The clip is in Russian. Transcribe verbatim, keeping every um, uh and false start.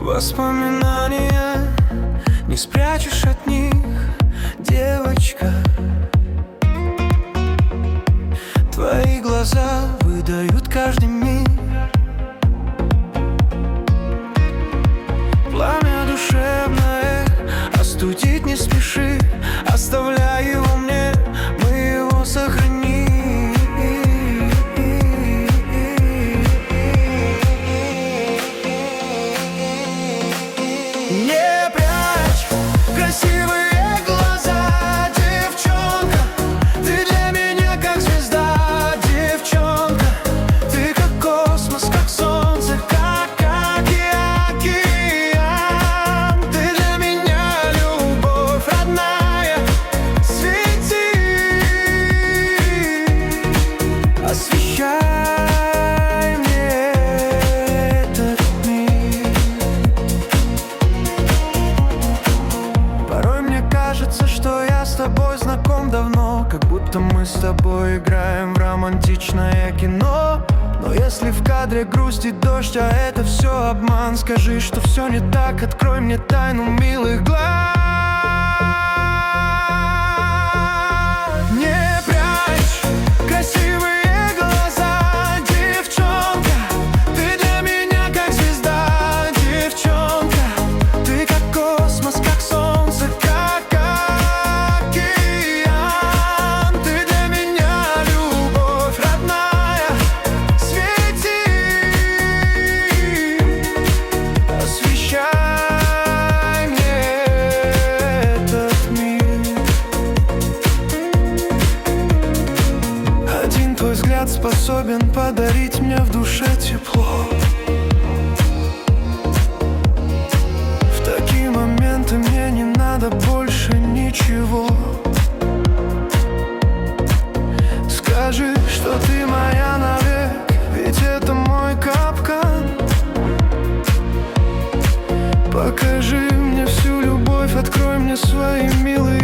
Воспоминания не спрячешь от них, девочка. Твои глаза выдают каждый миг. Пламя душевное остудить не спеши, оставляй его мне, мы его сохраним. Не прячь красивые глаза, девчонка. Ты для меня как звезда, девчонка. Ты как космос, как солнце, как океан. Ты для меня любовь родная. Свети, освещай мне этот мир. Порой мне кажется, что я с тобой знаком давно, как будто мы с тобой играем в романтичное кино. Но если в кадре грустит дождь, а это все обман, скажи, что все не так, открой мне тайну милых глаз. Не прячь красивые глаза, девчонка. Ты для меня как звезда, девчонка. Ты как космос, как солнце, как океан. Ты для меня любовь родная. Свети, освещай мне этот мир. Один твой взгляд способен подарить мне в душе тепло. В такие моменты мне не надо больше ничего. Скажи, что ты моя навек, ведь это мой капкан. Покажи мне всю любовь, открой мне свои милые